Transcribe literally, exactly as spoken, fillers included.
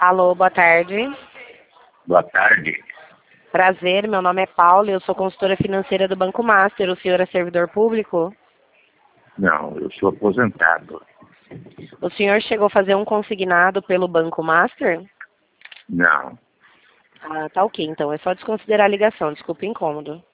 Alô, boa tarde. Boa tarde. Prazer, meu nome é Paula e eu sou consultora financeira do Banco Master. O senhor é servidor público? Não, eu sou aposentado. O senhor chegou a fazer um consignado pelo Banco Master? Não. Ah, tá ok, então. É só desconsiderar a ligação. Desculpe o incômodo.